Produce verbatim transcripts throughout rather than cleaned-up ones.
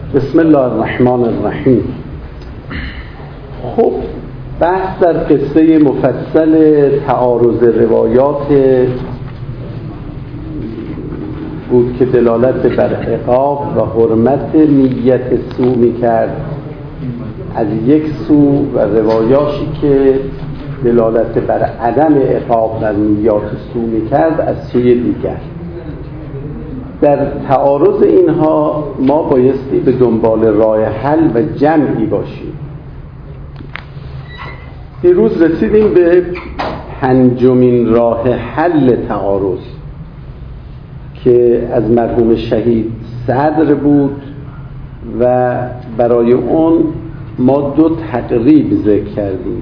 بسم الله الرحمن الرحیم. خب بحث در قصه مفصل تعارض روایات بود که دلالت بر عقاب و حرمت نیت سو میکرد از یک سو و روایاتی که دلالت بر عدم عقاب در نیات سو میکرد از سوی دیگر. در تعارض اینها ما بایستی به دنبال راه حل و جمعی باشیم. دیروز رسیدیم به پنجمین راه حل تعارض که از مرحوم شهید صدر بود و برای اون ما دو تقریب ذکر کردیم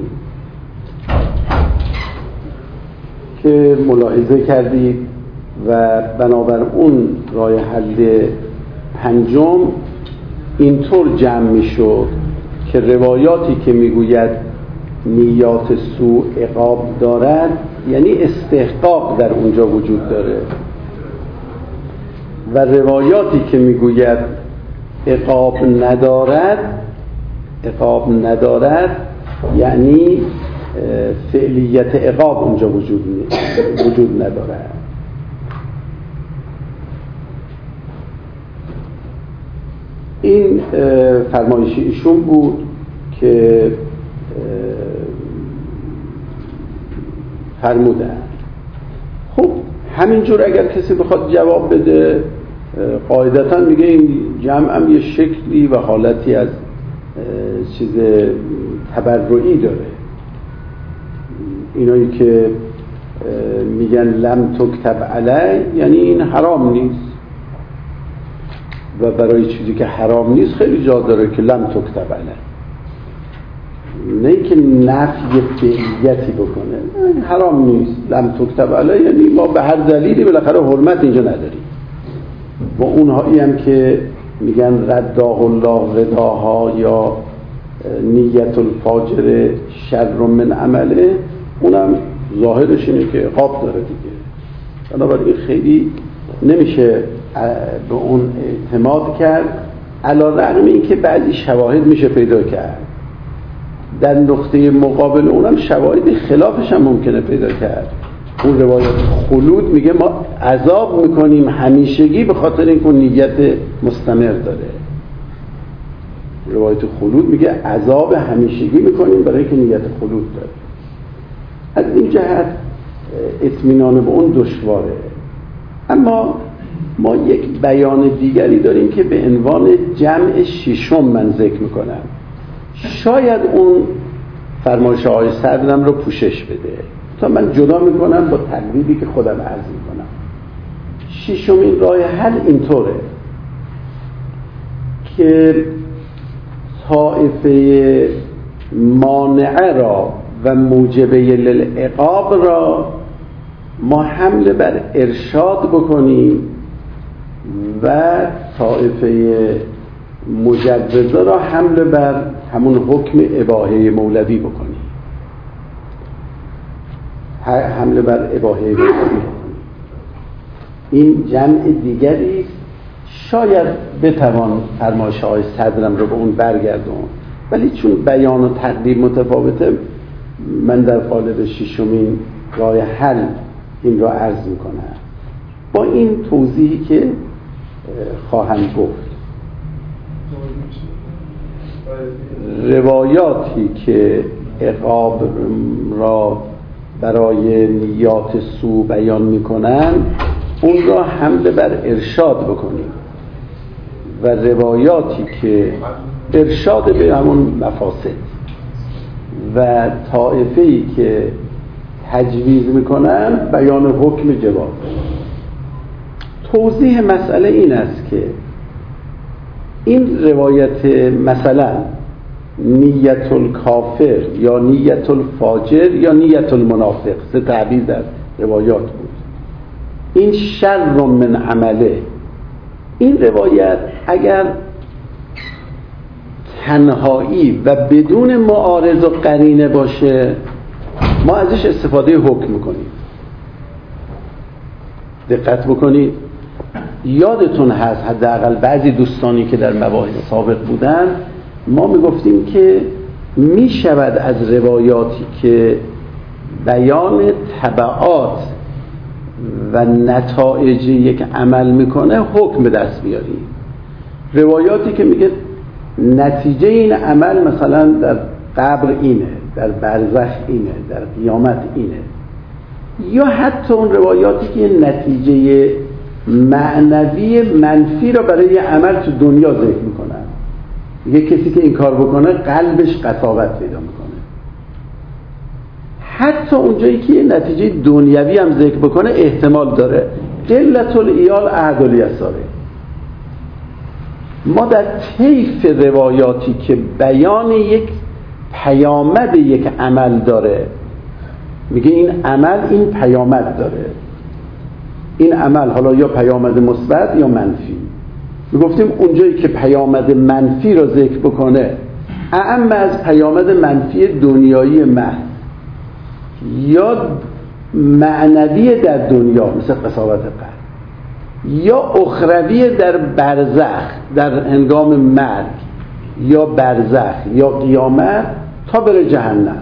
که ملاحظه کردید و بنابر اون راه حل پنجم اینطور جمع می شد که روایاتی که می گوید نیات سو عقاب دارد یعنی استحقاق در اونجا وجود داره و روایاتی که می گوید عقاب ندارد عقاب ندارد یعنی فعلیت عقاب اونجا وجود وجود ندارد. این فرمایش ایشون بود که فرمودن. خب همینجور اگر کسی بخواد جواب بده قاعدتا میگه این جمع هم یه شکلی و حالتی از چیز تبرعی داره. اینایی که میگن لم تکتب علی یعنی این حرام نیست و برای چیزی که حرام نیست خیلی جا داره که لم تکتب علی، نه که نفی فعلیتی بکنه حرام نیست. لم تکتب علی یعنی ما به هر دلیلی بالاخره حرمت اینجا نداریم. و اونهایی هم که میگن رداه الله رداها یا نیت الفاجر شر من عمله، اونم ظاهرش اینه که عقاب داره دیگه. بنابراین خیلی نمیشه به اون اعتماد کرد، علی رغم این که بعضی شواهد میشه پیدا کرد. در نقطه مقابل اونم شواهد خلافش هم ممکنه پیدا کرد. اون روایت خلود میگه ما عذاب میکنیم همیشگی به خاطر اینکه نیت مستمر داره. روایت خلود میگه عذاب همیشگی میکنیم برای اینکه نیت خلود داره. از این جهت اطمینان به اون دشواره. اما ما یک بیان دیگری داریم که به عنوان جمع ششم من ذکر میکنم. شاید اون فرمایش آقای صدرم رو پوشش بده تا من جدا میکنم با تقریبی که خودم عرض میکنم. ششمین راه حل اینطوره که طائفه مانعه را و موجبه للعقاب را ما حمله بر ارشاد بکنیم و طائفه مجوزه را حمله بر همون حکم اباحه مولوی بکنیم. حمله بر اباحه مولوی بکنیم. این جمع دیگری است. شاید بتوان فرمایش های صدرم رو به اون برگردون، ولی چون بیان و تقدیم متفاوته من در قالب ششمین راه حل این را عرض میکنم با این توضیحی که خواهم گفت. روایاتی که عقاب را برای نیات سو بیان میکنن اون را حمله بر ارشاد بکنیم و روایاتی که ارشاد به همون مفاسد و طائفه‌ای که تجویز میکنن بیان حکم جواز. توضیح مسئله این است که این روایت مثلا نیت الکافر یا نیت الفاجر یا نیت المنافق سه تعبیر در روایات بود. این شر من عمله. این روایت اگر تنهایی و بدون معارض و قرینه باشه ما ازش استفاده حکم میکنیم. دقت بکنید یادتون هست حداقل بعضی دوستانی که در مباحث سابق بودن ما میگفتیم که میشود از روایاتی که بیان تبعات و نتایج یک عمل میکنه حکم به دست بیاریم. روایاتی که میگه نتیجه این عمل مثلا در قبر اینه، در برزخ اینه، در قیامت اینه، یا حتی اون روایاتی که نتیجه معنوی منفی را برای یه عمل تو دنیا ذکر میکنن. یه کسی که این کار بکنه قلبش قساوت پیدا میکنه. حتی اونجایی که یه نتیجه دنیوی هم ذکر بکنه احتمال داره. قلت الایال احد الیساره. ما در طیف روایاتی که بیان یک پیامد یک عمل داره، میگه این عمل این پیامد داره، این عمل حالا یا پیامد مثبت یا منفی. میگفتیم اونجایی که پیامد منفی رو ذکر بکنه اعم از پیامد منفی دنیایی محض یا معنوی در دنیا مثل قساوت قلب، یا اخروی در برزخ در هنگام مرگ یا برزخ یا قیامت تا بره جهنم.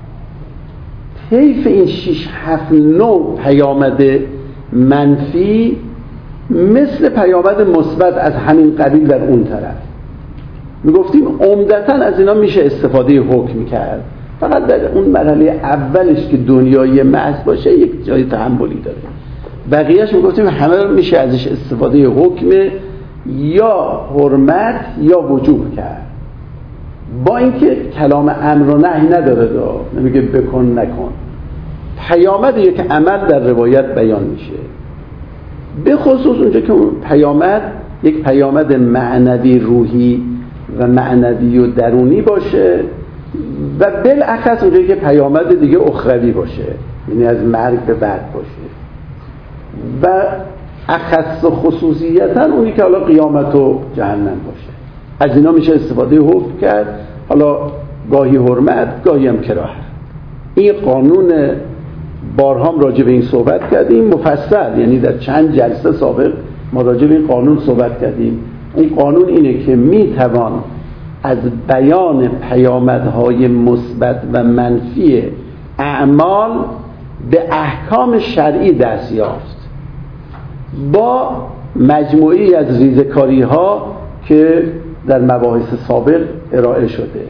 طیف این شش هفت نوع پیامد منفی مثل پیامد مثبت از همین قبیل در اون طرف. میگفتیم عمدتاً از اینا میشه استفاده حکم کرد، فقط در اون مرحله اولش که دنیای محض باشه یک جای تحملی داره. بقیهش میگفتیم همه رو میشه ازش استفاده حکم یا حرمت یا وجوب کرد، با اینکه کلام امر و نهی نداره، دا نمیگه بکن نکن. پیامد یک عمل در روایت بیان میشه، به خصوص اونجا که اون پیامد یک پیامد معنوی روحی و معنوی و درونی باشه و بالاخص اونجا که پیامد دیگه اخروی باشه، یعنی از مرگ به بعد باشه. و اخص و خصوصیتا اونی که حالا قیامت و جهنم باشه. از اینا میشه استفاده حکم کرد، حالا گاهی حرمت گاهی هم کراهت. این قانون بارها هم راجع به این صحبت کردیم مفصل، یعنی در چند جلسه سابق ما راجع به این قانون صحبت کردیم. این قانون اینه که میتوان از بیان پیامدهای مثبت و منفی اعمال به احکام شرعی دست یافت با مجموعی از ریزکاری ها که در مباحث سابق ارائه شده.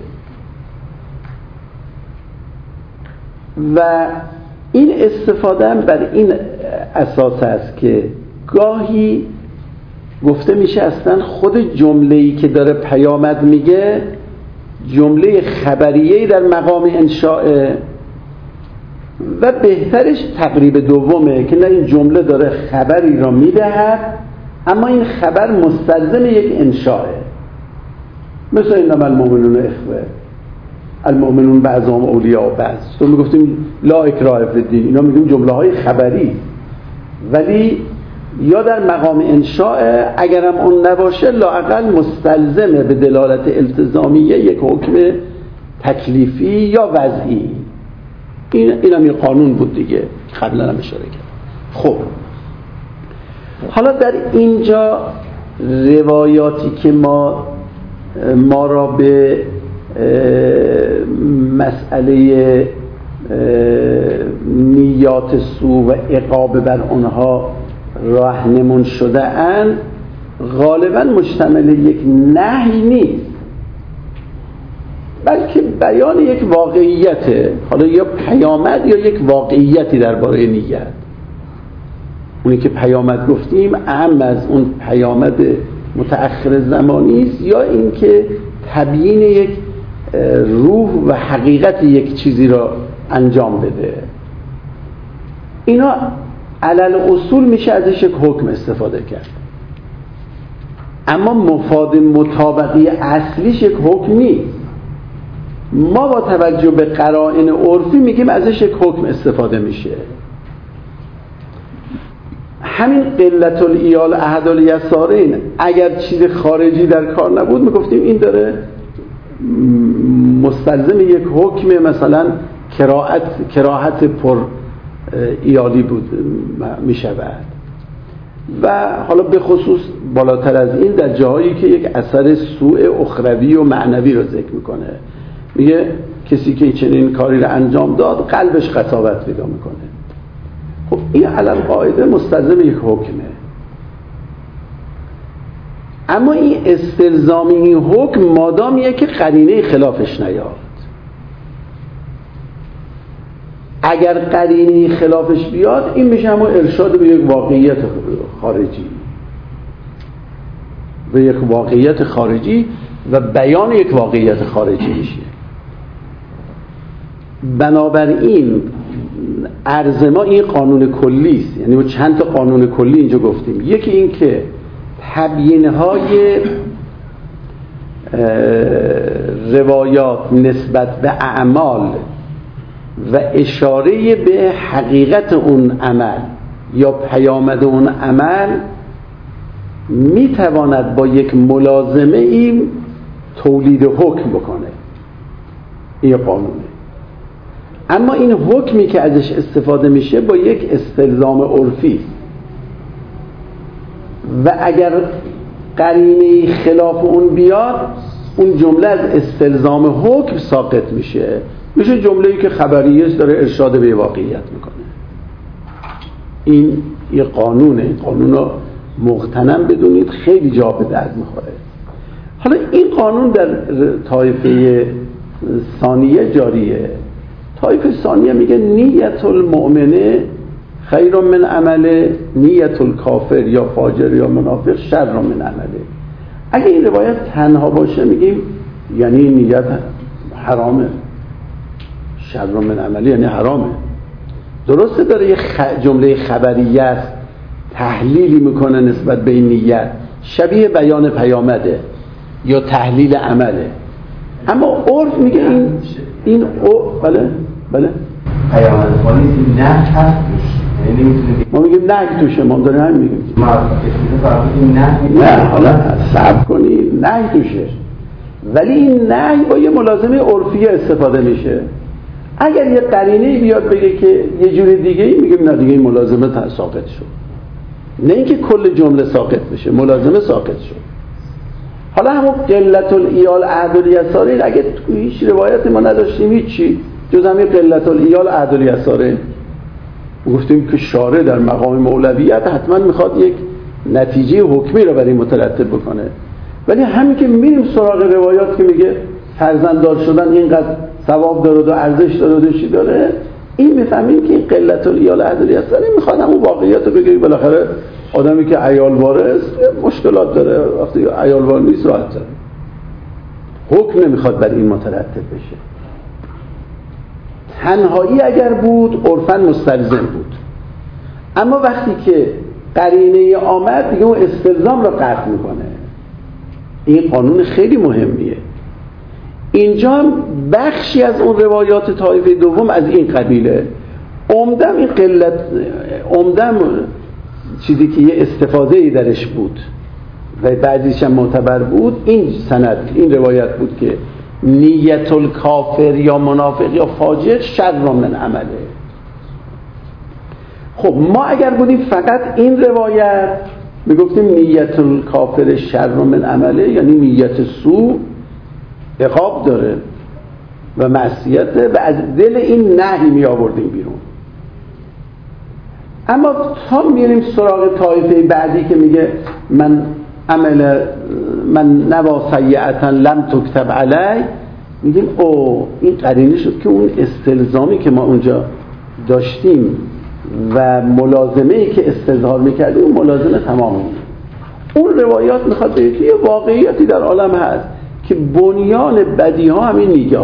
و این استفاده هم بر این اساس است که گاهی گفته میشه اصلا خود جمله‌ای که داره پیامد میگه جمله خبریه‌ای در مقام انشاء و بهترش تقریب دومه که نه این جمله داره خبری را میدهد اما این خبر مستلزم یک انشاءه. مثل اینما المؤمنون اخوه، المؤمنون بعضهم اولیاء بعض. تو میگفتیم لا اکراه فی الدین، اینا میگیم جمله های خبری، ولی یا در مقام انشاء اگرم اون نباشه لااقل مستلزمه به دلالت التزامیه یک حکم تکلیفی یا وضعی. این اینم یه قانون بود دیگه، قبلا هم اشاره کردم. خب حالا در اینجا روایاتی که ما ما را به مسئله نیات سو و عقاب بر آنها راهنمون شده اند غالبا مشتمل یک نهی نیست، بلکه بیان یک واقعیته، حالا یا پیامد یا یک واقعیتی درباره نیت. اونی که پیامد گفتیم اهم از اون پیامد متأخر زمانی است یا اینکه تبیین یک روح و حقیقت یک چیزی را انجام بده. اینا علل اصول میشه ازش یک حکم استفاده کرد، اما مفاد مطابقی اصلیش یک حکم نیست. ما با توجه به قرائن عرفی میگیم ازش یک حکم استفاده میشه. همین قلت الایال احد الیسارین اگر چیز خارجی در کار نبود میگفتیم این داره مستلزم یک حکم مثلا کراهت کراهت پر ایالی بود میشود. و حالا به خصوص بالاتر از این در جاهایی که یک اثر سوء اخروی و معنوی رو ذکر میکنه، میگه کسی که چنین کاری رو انجام داد قلبش قساوت پیدا میکنه. خب این علل قاعده مستلزم یک حکمه، اما این استلزامی این حکم مادامیه که قرینه خلافش نیاد. اگر قرینه خلافش بیاد این میشه همون ارشاد به یک واقعیت خارجی، به یک واقعیت خارجی و بیان یک واقعیت خارجی میشه. بنابراین عرض ما این قانون کلی است، یعنی ما چند تا قانون کلی اینجا گفتیم. یکی این که تبیین‌های روایات نسبت به اعمال و اشاره به حقیقت اون عمل یا پیامد اون عمل میتواند با یک ملازمه این تولید حکم بکنه. این قانونه. اما این حکمی که ازش استفاده میشه با یک استلزام عرفی و اگر قرینه خلاف اون بیاد اون جمله از استلزام حکم ساقط میشه، میشه جمله‌ای که خبریه داره ارشاد به واقعیت میکنه. این یه قانونه. این قانون رو مغتنم بدونید، خیلی جا به درد میخوره. حالا این قانون در طایفه ثانیه جاریه. طایفه ثانیه میگه نیت المؤمنه خیر من عمله، نیت الکافر یا فاجر یا منافق شر من عمله. اگه این روایت تنها باشه میگیم یعنی نیت حرامه، شر من عمله یعنی حرامه. درسته داره یه خ... جمله خبریه است، تحلیلی میکنه نسبت به این نیت، شبیه بیان پیامده یا تحلیل عمله، اما عرف میگه این این او بله بله پیامد خالی نه هست ما میگیم نه توشه، ما داریم همین میگیم ما اسم نه نه حالا صبر کنی نه توشه، ولی این نه با یه ملازمه عرفیه استفاده میشه. اگر یه قرینه بیاد بگه که یه جور دیگه ای میگیم نه دیگه این ملازمه ساقط شد، نه اینکه کل جمله ساقط بشه، ملازمه ساقط شد. حالا همون قلت الایال عهد الیساره اگه هیچ روایت ما نداشتیم هیچی جز همین قلت الایال عهد الیساره، گفتیم که شارع در مقام مولویت حتما میخواد یک نتیجه حکمی رو برای مترتب بکنه، ولی همین که میریم سراغ روایات که میگه فرزنددار شدن اینقدر ثواب داره و ارزش داره و چی داره، این میفهمیم که این قلت الایال عهد الیساره میخواد همون واقعیت رو بگه. بالاخره آدمی که عیالواره است مشکلات داره، وقتی عیالوار نیست راحت داره، حکم نمیخواد بر این مترتب بشه. تنهایی اگر بود عرفاً مستلزم بود، اما وقتی که قرینه آمد دیگه اون استلزام رو قطع میکنه. این قانون خیلی مهمیه. اینجا هم بخشی از اون روایات طایفه دوم از این قبیله، عمدم این قلت عمدم چیزی که یه استفاده درش بود و بعضیش هم معتبر بود، این سند این روایت بود که نیت الکافر یا منافق یا فاجر شر من عمله. خب ما اگر بودیم فقط این روایت میگفتیم نیت الکافر شر من عمله، یعنی نیت سو عقاب داره و معصیته و از دل این نهی می آوردیم بیرون. اما تا میریم سراغ طایفه بعدی که میگه من عمل من نوا سیئتا لم تکتب علی، میگیم او این قرینه شد که اون استلزامی که ما اونجا داشتیم و ملازمه‌ای که استظهار میکردیم اون ملازمه تمام. اون روایات میخواد بگه که یه واقعیتی در عالم هست که بنیان بدی ها همین نیات،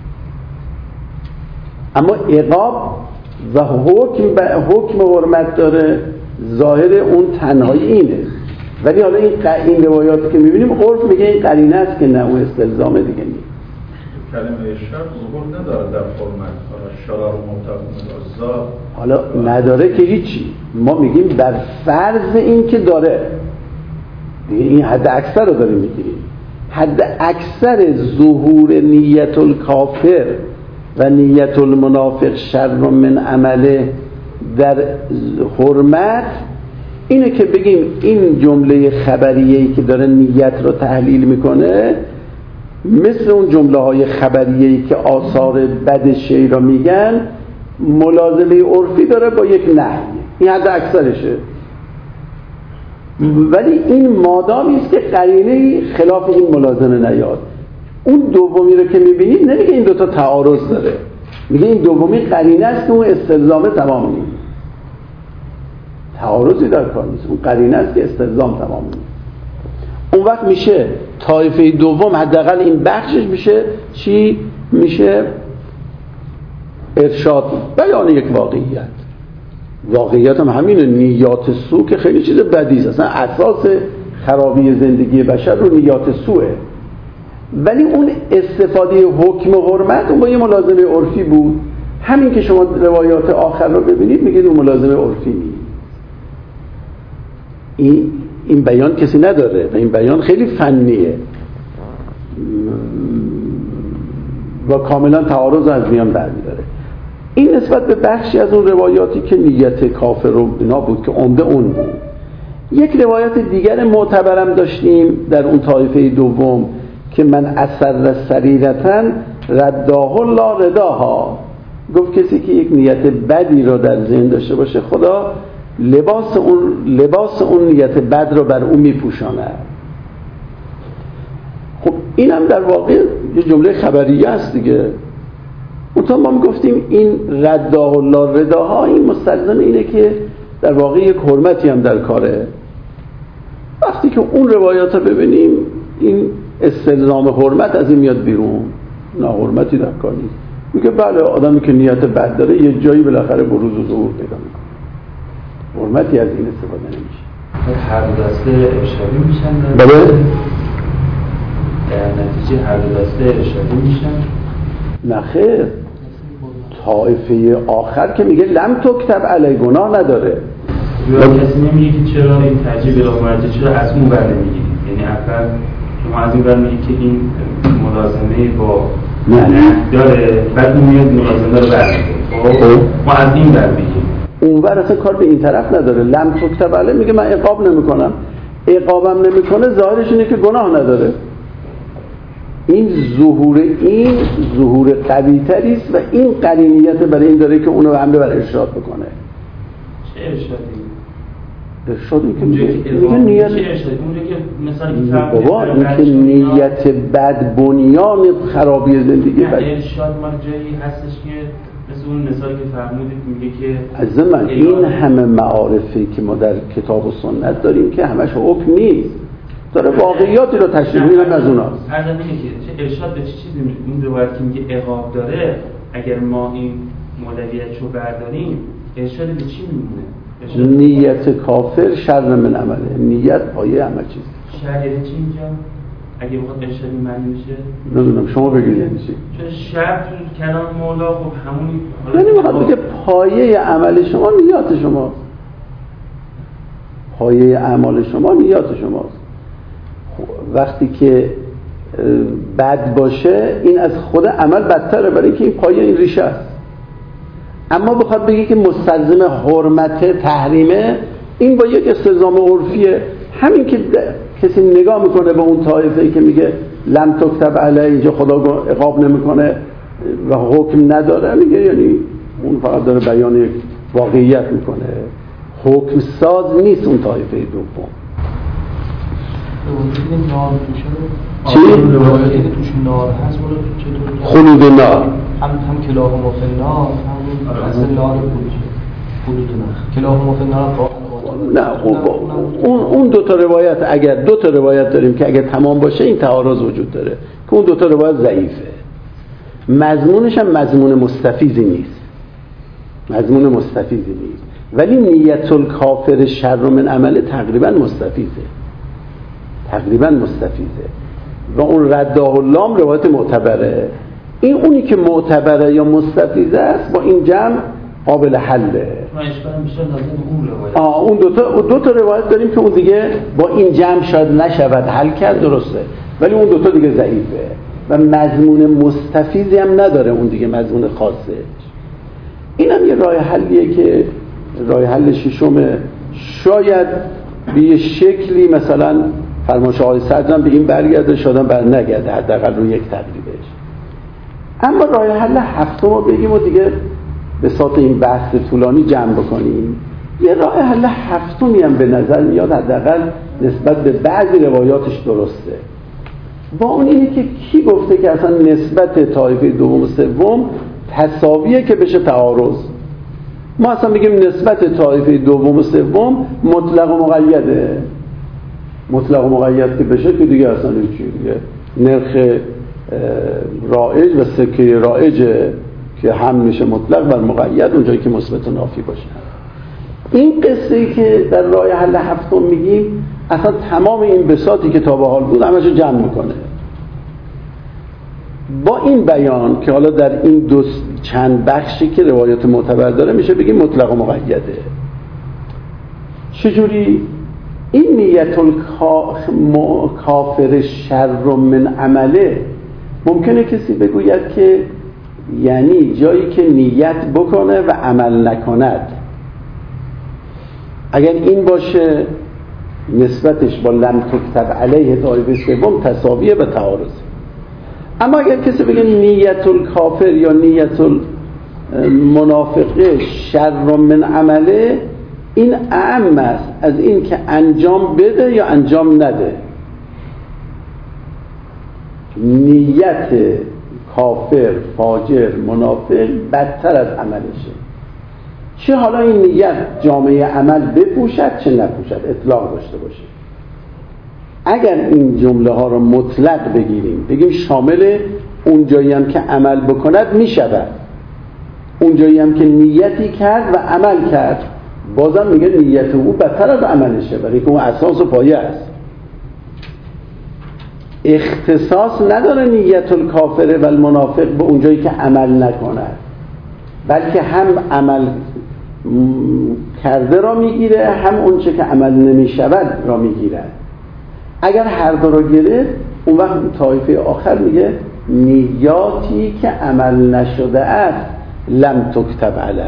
اما عقاب و حکم حکم حرمت داره، ظاهر اون تنهایی اینه. ولی حالا این این روایاتی که میبینیم عرف میگه این قرینه است که نه اون استلزامه دیگه نیست. کلمه شر ظهور نداره در حرمت، حالا شرار متعلق حالا نداره که هیچی، ما میگیم بر فرض این که داره دیگه، این حد اکثر رو داریم میگیریم. حد اکثر ظهور نیت الکافر و نیت المنافق شر من عمله در حرمت اینه که بگیم این جمله خبریه‌ای که داره نیت رو تحلیل میکنه مثل اون جمله های خبریه‌ای که آثار بد شی را میگن ملازمه عرفی داره با یک نهی، این حد اکثرشه. ولی این مادامی است که قرینه خلاف این ملازمه نیاد. اون دومی رو که میبینید نمیگه این دوتا تعارض داره، میگه این دومی قرینه است که اون استلزام تمام نیست. تعارضی در کار نیست، اون قرینه است که استلزام تمام نیست. اون وقت میشه طایفه دوم حداقل این بخشش میشه چی؟ میشه ارشاد، بیان یک واقعیت. واقعیت هم همینه، نیات سو که خیلی چیز بدیست، اصلا اساس خرابی زندگی بشر رو نیات سوه. ولی اون استفاده حکم و حرمت اون با یه ملازمه عرفی بود. همین که شما روایات آخر رو ببینید میگید اون ملازمه عرفی نیست. این این بیان کسی نداره و این بیان خیلی فنیه و کاملا تعارض از میان برمی‌داره. این نسبت به بخشی از اون روایاتی که نیت کافر و اینا بود که عمده اون بود. یک روایت دیگر معتبرم داشتیم در اون طایفه دوم که من اثر سریرتن رداه الله رداها، گفت کسی که یک نیت بدی رو در ذهن داشته باشه خدا لباس اون لباس اون نیت بد رو بر اون میپوشانه. خب این هم در واقع یه جمله خبریه است دیگه. اونطور ما میگفتیم این رداه الله رداها این مستلزم اینه که در واقع یک حرمتی هم در کاره. وقتی که اون روایات رو ببینیم این استلزام حرمت از این میاد بیرون، نه حرمتی در کار نیست. میگه بله آدمی که نیت بد داره یه جایی بالاخره بروز و ظهور پیدا میکنه، حرمتی از این استفاده نمیشه. هر دو دسته ارشادی میشن بله در نتیجه هر دو دسته ارشادی میشن. نه خیر، طایفه آخر که میگه لم تکتب علی گناه نداره. یا کسی نمیگه که چرا این ترجیح بلا مرجع، چرا از اون بر نمیگیرید؟ یعنی اول شما از این بر میگید که این ملازمه با نه داره، بعد اون میاد ملازمه رو برمیگیره. خب ما از این بر میگیم، اون بر اصلا کار به این طرف نداره. لم تکتب علی میگه من عقاب نمیکنم، عقابم نمیکنه ظاهرش اینه که گناه نداره. این ظهور این ظهور قوی تری است و این قرینیت برای این داره که اونو حمله بر ارشاد بکنه. چه ارشادی؟ ارشادی که میگه نیت چه ارشادی؟ اونجا که مثلا بابا این که نیت بد بنیان خرابی زندگی بد. ارشاد ما جایی هستش که مثل اون مثالی که فرمودید میگه که از من این همه معارفی که ما در کتاب و سنت داریم که همش حکم نیست، داره واقعیاتی رو تشریح می‌کنه از اوناست. عرض اینه که چه ارشاد به چه چیزی میشه؟ اون روایت که میگه عقاب داره، اگر ما این مولویت رو برداریم ارشاد به چی میمونه؟ نیت کافر شر من عمله، نیت پایه همه چیز. شر یعنی چی اینجا؟ اگه بخواد ارشادی معنی میشه؟ نمیدونم شما بگید یعنی چی؟ چون شر تو کلام مولا خب همون یعنی میخواد بگه پایه عمل شما نیات شماست. پایه اعمال شما نیات شماست. وقتی که بد باشه این از خود عمل بدتره، برای اینکه این پایه این ریشه است. اما بخواد بگه که مستلزم حرمت تحریمه، این با یک استلزام عرفیه. همین که کسی نگاه میکنه به اون طایفه‌ای که میگه لم تکتب علی، اینجا خدا عقاب نمیکنه و حکم نداره، میگه یعنی اون فقط داره بیان یک واقعیت میکنه، حکم ساز نیست اون طایفه دوم. چی؟ روایتی که توش نار هست ولی چطور؟ خلود نار. هم هم کلاه مفنار، هم از نار بود. خلود نار. کلاه مفنار نه اون اون دو تا روایت، اگر دو تا روایت داریم که اگر تمام باشه این تعارض وجود داره که اون دو تا روایت ضعیفه. مضمونش هم مضمون مستفیضی نیست. مضمون مستفیضی نیست. ولی نیت الکافر شر من عمله تقریبا مستفیضه. تقریبا مستفیضه و اون رداه اللام روایت معتبره. این اونی که معتبره یا مستفیضه است با این جمع قابل حله. ما اشکالم بیشتر لازم اون روایت. آه اون دو تا دو تا روایت داریم که اون دیگه با این جمع شاید نشود حل کرد، درسته، ولی اون دو تا دیگه ضعیفه و مضمون مستفیضی هم نداره اون دیگه، مضمون خاصه. این هم یه راه حلیه که راه حل ششم شاید به یه شکلی مثلا فرمایش آقای صدرم به این برگرده، شاید بر نگرده، حداقل روی یک تقریبش. اما راه حل هفتم رو بگیم و دیگه به صورت این بحث طولانی جمع بکنیم. یه راه حل هفتمی هم به نظر میاد حداقل نسبت به بعضی روایاتش درسته. با اون اینه که کی گفته که اصلا نسبت طایفه دوم و سوم تساویه که بشه تعارض؟ ما اصلا بگیم نسبت طایفه دوم و سوم مطلق و مقیده. مطلق و مقید که بشه که دیگه اصلا چی دیگه نرخ رایج و سکه رایجه که هم میشه مطلق بر مقید اونجایی که مثبت و نافی باشه. این قصه ای که در راه حل هفتم میگیم اصلا تمام این بساطی که تا به حال بود همشو جمع میکنه. با این بیان که حالا در این دو چند بخشی که روایت معتبر داره میشه بگیم مطلق و مقیده. چجوری؟ این نیت الکافر شر من عمله، ممکنه کسی بگوید که یعنی جایی که نیت بکنه و عمل نکند، اگر این باشه نسبتش با لم تکتب علیه طایفه سوم تساویه به تعارض. اما اگر کسی بگه نیت الکافر یا نیت المنافقه شر من عمله، این اعم است از این که انجام بده یا انجام نده. نیت کافر، فاجر، منافق بدتر از عملشه. چه حالا این نیت جامعه عمل بپوشد چه نپوشد، اطلاق داشته باشه. اگر این جمله ها رو مطلق بگیریم بگیم شامل اون جایی هم که عمل بکند میشود، اون جایی هم که نیتی کرد و عمل کرد بازم میگه نیت او بدتر از عملشه، برای که اون اساس و پایه است. اختصاص نداره نیت الکافر و المنافق به اون جایی که عمل نکند، بلکه هم عمل کرده را میگیره هم اون چه که عمل نمیشود را میگیره. اگر هر دو را گرفت اون وقت طایفه آخر میگه نیاتی که عمل نشده است لم تکتب علیه،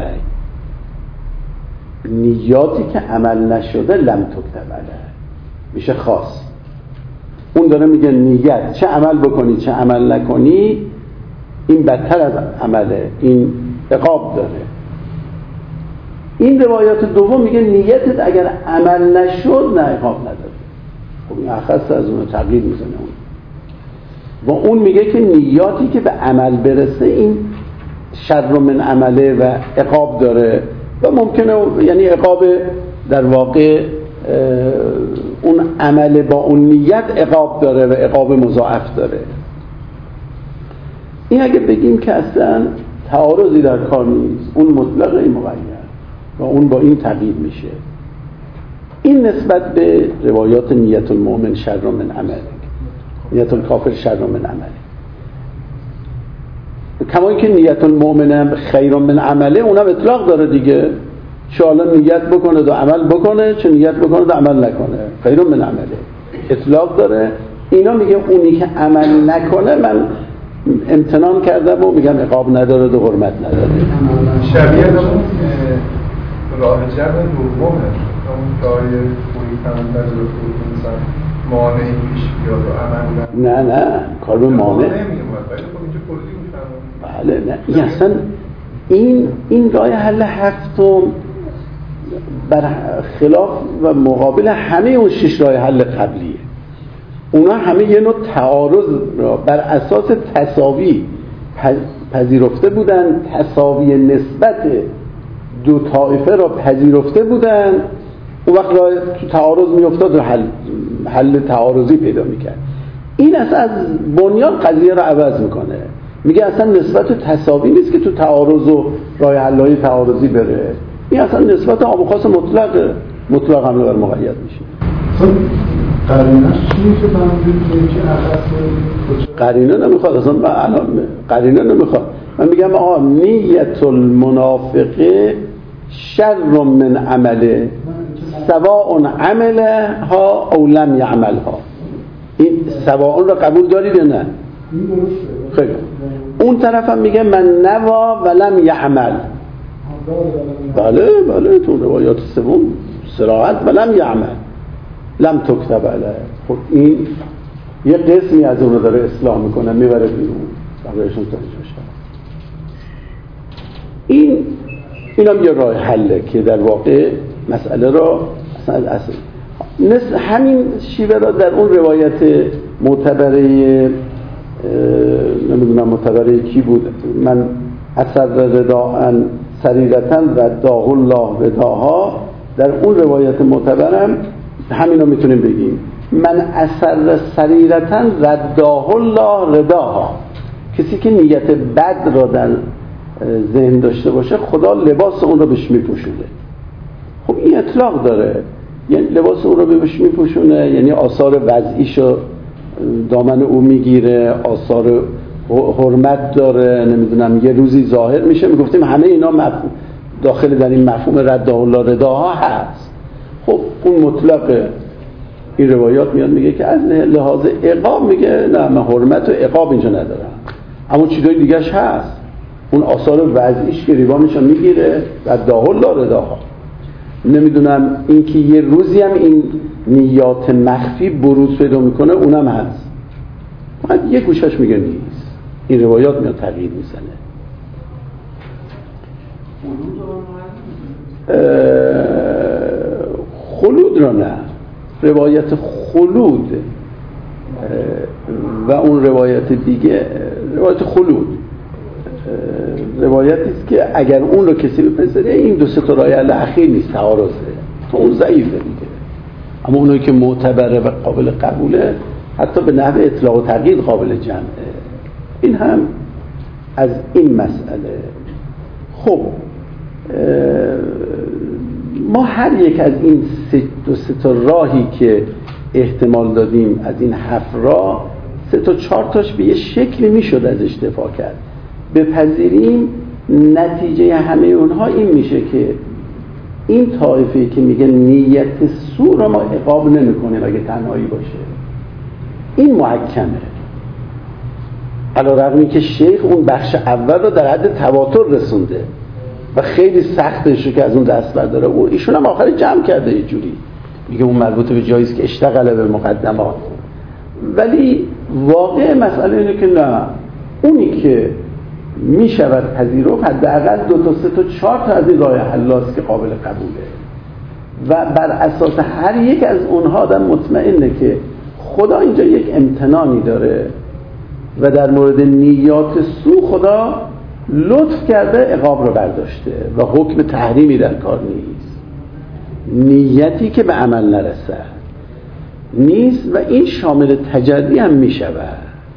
نیاتی که عمل نشده لم تکتب علیه میشه خاص. اون داره میگه نیت چه عمل بکنی چه عمل نکنی این بدتر از عمله، این عقاب داره. این روایات دوم میگه نیتت اگر عمل نشد نه عقاب نداره. خب این اخص از اون تغییر میزنه. اون و اون میگه که نیاتی که به عمل برسه این شر من عمله و عقاب داره و ممکنه یعنی عقاب در واقع اون عمل با اون نیت عقاب داره و عقاب مضاعف داره. این اگه بگیم که اصلا تعارضی در کار نیست، اون مطلق این مقید و اون با این تغییر میشه. این نسبت به روایات نیت المؤمن شر من عمله، نیت الکافر شر من عمله. کما اینکه نیت المؤمن خیر من عمله اونم اطلاق داره دیگه، چه حالا نیت بکنه و عمل بکنه چه نیت بکنه و عمل نکنه، خیر من عمله اطلاق داره. اینا میگه اونی که عمل نکنه من امتنان کردم و میگم عقاب نداره و حرمت نداره. شبیه همون راه جمع دومه، اون دای خوری تمام نظر خوری انسان مانعی پیش بیاد و عمل نه نه کار به مانع بله نه این اصلا این این راه حل هفتم بر خلاف و مقابل همه اون شش راه حل قبلیه. اونا همه یه نوع تعارض را بر اساس تساوی پذیرفته بودن، تساوی نسبت دو طایفه را پذیرفته بودن. اون وقت را تو تعارض میافتاد و حل حل تعارضی پیدا میکرد. این اصلا از بنیان قضیه را عوض میکنه، میگه اصلا نسبت تساوی نیست که تو تعارض و راه حل‌های تعارضی بره، این اصلا نسبت عام و خاص مطلق مطلق حمله بر مقید میشه. قرینه چی میشه فهمید که اخص قرینه نمیخواد اصلا، الان قرینه نمیخواد. من میگم آقا نیت المنافقه شر من عمله سواء عملها او لم یعملها. این سواء رو قبول دارید یا نه؟ خیلی. اون طرف هم میگه من نوا ولم یعمل. بله بله تو روایات سوم صراحت ولم یعمل لم تکتب علیه. خب این یه قسمی از اون رو داره اصلاح میکنه میبره بیرون بقیه‌شون تاریخ شد. این اینم یه راه حله که در واقع مسئله را اصلا از اصل مثل همین شیوه را در اون روایت معتبره نمیدونم معتبره کی بود، من اثر رداءن سریرتن رداه الله رداها، در اون روایت معتبرم همین رو میتونیم بگیم من اثر سریرتن رداه الله رداها. کسی که نیت بد را در ذهن داشته باشه خدا لباس اون رو بهش میپوشونه. خب این اطلاق داره، یعنی لباس اون رو بهش میپوشونه، یعنی آثار وضعیشو دامن او میگیره، آثار حرمت داره، نمیدونم یه روزی ظاهر میشه. میگفتیم همه اینا مفهوم داخل در این مفهوم رده الله رداها هست. خب اون مطلق این روایات میاد میگه که از لحاظ عقاب میگه نه من حرمت و عقاب اینجا ندارم، اما چیزای دیگه‌اش هست. اون آثار وضعیش که ریوانش میگیره رده الله رداها. نمیدونم این که یه روزی هم این نیات مخفی بروز پیدا میکنه اونم هست. فقط یه گوشش میگه نیست. این روایات میاد تغییر میزنه. خلود را نه، روایت خلود و اون روایت دیگه روایت خلود روایتی است که اگر اون رو کسی بپذیره این دو سه تا راه اخیر نیست، تعارضه، تو اون ضعیفه دیگه. اما اونایی که معتبره و قابل قبوله حتی به نحو اطلاق و تقیید قابل جمعه. این هم از این مسئله. خب ما هر یک از این سه دو سه تا راهی که احتمال دادیم از این هفت راه سه تا چهار تاش به یه شکلی میشد ازش دفاع کرد. بپذیریم نتیجه همه اونها این میشه که این طایفه‌ای که میگه نیت سو رو ما عقاب نمی‌کنیم اگه تنهایی باشه، این محکمه، علی رغمی که شیخ اون بخش اول رو در حد تواتر رسونده و خیلی سختش رو که از اون دست برداره و ایشون هم آخر جمع کرده یه جوری میگه اون مربوط به جایی است که اشتغل به مقدمات. ولی واقع مسئله اینه که نه، اونی که میشود پذیرفت حداقل دو تا سه تا چهار تا از این راه حلاست که قابل قبوله و بر اساس هر یک از اونها آدم مطمئنه که خدا اینجا یک امتنانی داره و در مورد نیات سو خدا لطف کرده عقاب رو برداشته و حکم تحریمی در کار نیست، نیتی که به عمل نرسه نیست و این شامل تجری هم میشود.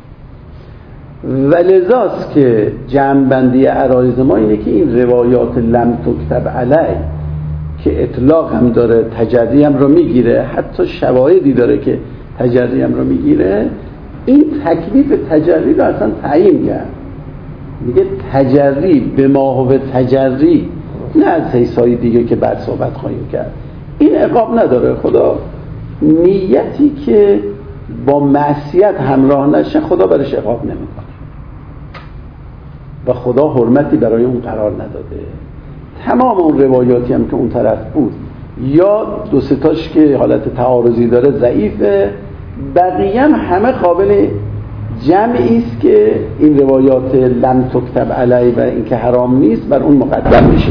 و لذاست که جمع‌بندی عرایض ما اینه که این روایات لم تکتب علی که اطلاق هم داره تجری هم رو میگیره، حتی شواهدی داره که تجری هم رو میگیره، این تکلیف تجری رو اصلا تعیین کرد. میگه تجری به ما هو تجری، نه از حیثای دیگه که بعد صحبت خواهیم کرد. این عقاب نداره. خدا نیتی که با معصیت همراه نشه خدا برش عقاب نمیکنه و خدا حرمتی برای اون قرار نداده. تمام اون روایاتی هم که اون طرف بود یا دو ستاش که حالت تعارضی داره ضعیفه، بقیه هم همه قابل جمعی است که این روایات لم تکتب علی و این که حرام نیست بر اون مقدم میشه.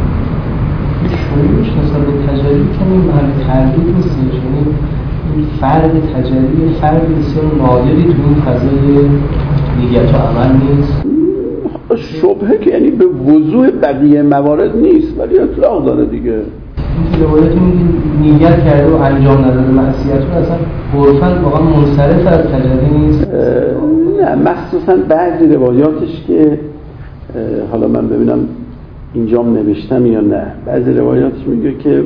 شروعش نسبت به تجاری کمی محل تردید نیست، یعنی این فرد تجاری فرد بسیار نادری تو این فضای نیت و عمل نیست. شبهه که یعنی به وضوح بقیه موارد نیست ولی اطلاق داره دیگه. این روایت نیت کرده و انجام نداده معصیت رو اصلا عرفاً واقعا منصرف از تجاری نیست. نه، مخصوصا بعضی روایاتش که حالا من ببینم اینجام نوشتم یا نه، بعضی روایاتش میگه که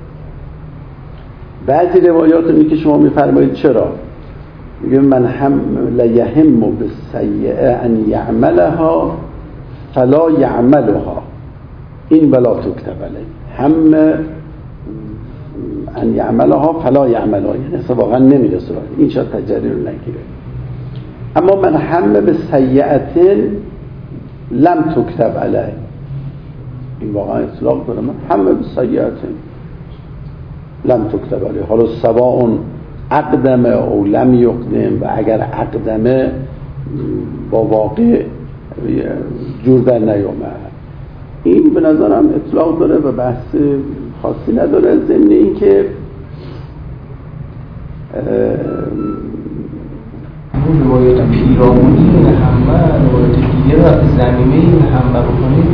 بعضی روایات میگه که شما میفرمایید چرا میگه من هم لیهم بالسیئه ان یعملها فلا یعملها این بلا تکتب علیه، هم ان یعملها فلا یعملها، یعنی اصلا واقعا نمیرسه این شاید تجری رو نگیره. اما من هم به سیئت لم تکتب علیه این واقعا اطلاق داره. من هم به سیئت لم تکتب علیه. حالا سواء اقدم او لم یقدم، و اگر اقدمه با واقع جور در نیامد. این به نظرم اطلاق داره و بحث خاصی نداره. ضمن این که اون روایت پیرامونی این همه روایت دیگه رو از زمینه این همه بکنید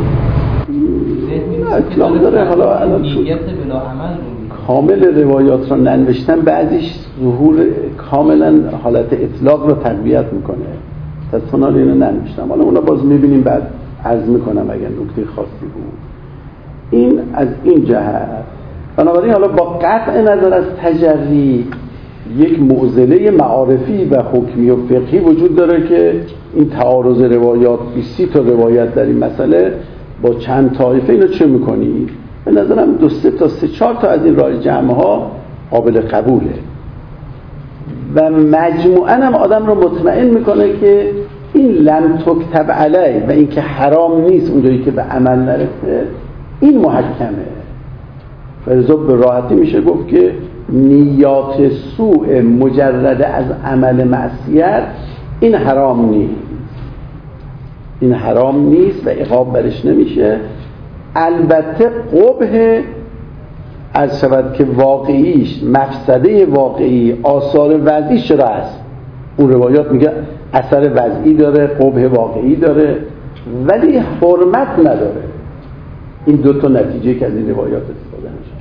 اطلاق داره. حالا الان نیت بلا عمل کامل روایات رو ننوشتن، بعضیش ظهور کاملا حالت اطلاق رو تقویت میکنه. تصفیحال اینو ننوشتم، حالا اونا باز میبینیم بعد عرض میکنم اگر نکته خاصی بود. این از این جهت. بنابراین حالا با قطع نظر از تجری یک معضله معارفی و حکمی و فقهی وجود داره که این تعارض روایات، بیست تا روایت در این مسئله با چند طایفه، اینو چه میکنی؟ به نظرم دو سه تا سه چهار تا از این راه جمع ها قابل قبوله و مجموعاً هم آدم رو مطمئن میکنه که این لم تکتب علیه و این که حرام نیست اونجایی که به عمل نرسه، این محکمه. فرضاً به راحتی میشه گفت که نیات سوء مجرد از عمل معصیت این حرام نیست، این حرام نیست و عقاب برش نمیشه. البته قبح از شود که واقعیش، مفسده واقعی، آثار وضعی چرا هست. اون روایات میگه اثر وضعی داره، قبح واقعی داره، ولی حرمت نداره. این دو تا نتیجه که از این روایات استفاده میشه.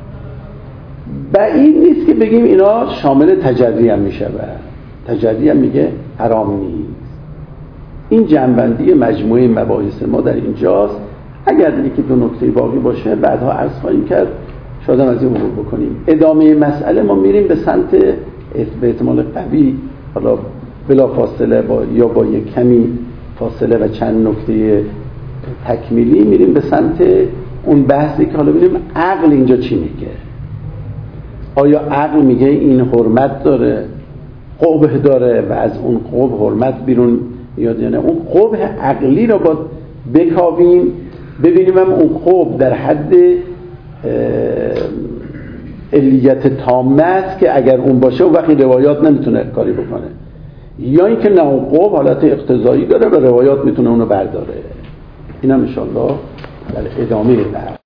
بعید نیست که بگیم اینا شامل تجری هم میشه و تجری هم میگه حرام نیست. این جنبندی مجموعه مباحث ما در اینجاست. اگر یکی دو نکته باقی باشه بعدها عرض خواهیم کرد، شاید هم از این عبور بکنیم. ادامه مسئله ما میریم به سمت به احتمال قوی، حالا بلا فاصله با یا با یک کمی فاصله و چند نکته تکمیلی میریم به سمت اون بحثی که حالا ببینیم عقل اینجا چی میگه. آیا عقل میگه این حرمت داره، قبح داره و از اون قبح حرمت بیرون میاد، یعنی اون قبح عقلی رو با بکاویم ببینیم هم اون قبح در حد علیت تامه است که اگر اون باشه اون وقتی روایات نمیتونه کاری بکنه، یا اینکه نه اون قبح حالت اقتضایی داره و روایات میتونه اونو برداره. این هم انشاءالله در ادامه بحث